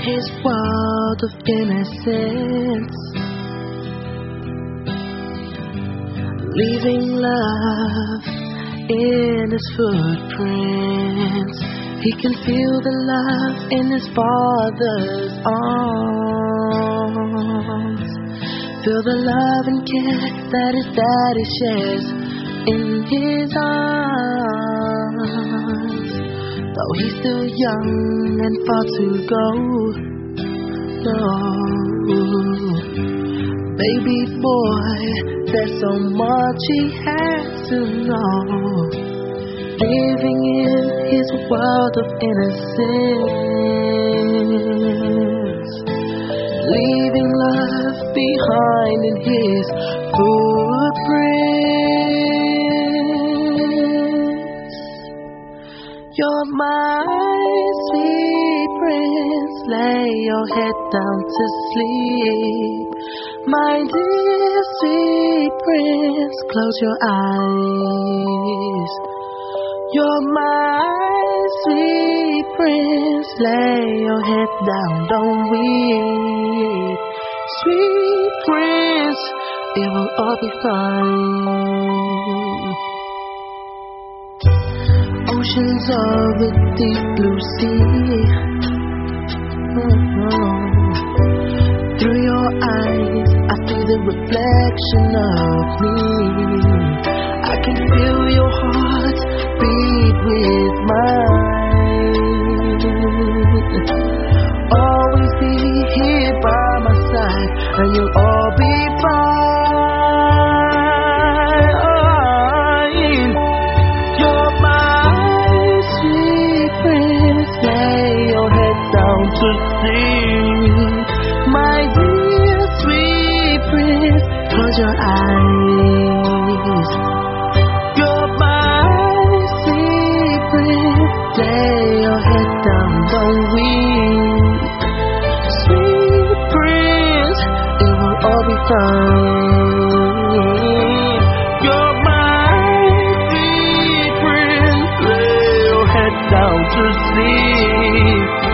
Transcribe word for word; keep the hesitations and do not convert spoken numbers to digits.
his world of innocence, leaving love in his footprints. He can feel the love in his father's arms, feel the love and care that his daddy shares in his arms. Though he's still young and far to go, no, baby boy, there's so much he has to know. Living in his world of innocence, leaving love behind in his footprints. You're my sweet prince, lay your head down to sleep. My dear sweet prince, close your eyes. You're my sweet prince, lay your head down, don't weep. Sweet prince, it will all be fine. Oceans of the deep blue sea, oh, through your eyes I see the reflection of me. I can feel your heart beat with mine. Always be here by my side, and you'll all be fine. You're my sweet prince, lay your head down to sleep. My dear sweet prince, close your eyes. You're my sweet prince, lay your head down, don't weep. Sweet prince, it will all be fine. You're my sweet prince, lay your head down to sleep.